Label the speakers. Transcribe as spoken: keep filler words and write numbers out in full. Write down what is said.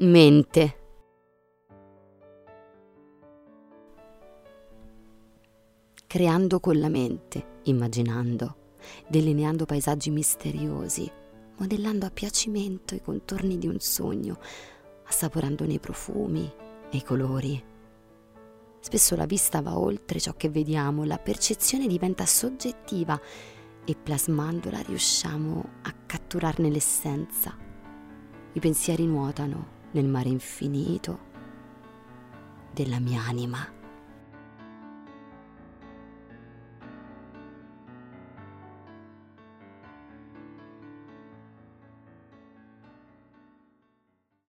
Speaker 1: Mente. Creando con la mente, immaginando, delineando paesaggi misteriosi, modellando a piacimento i contorni di un sogno, assaporandone i profumi e i colori. Spesso la vista va oltre ciò che vediamo, la percezione diventa soggettiva e plasmandola riusciamo a catturarne l'essenza. I pensieri nuotano nel mare infinito della mia anima.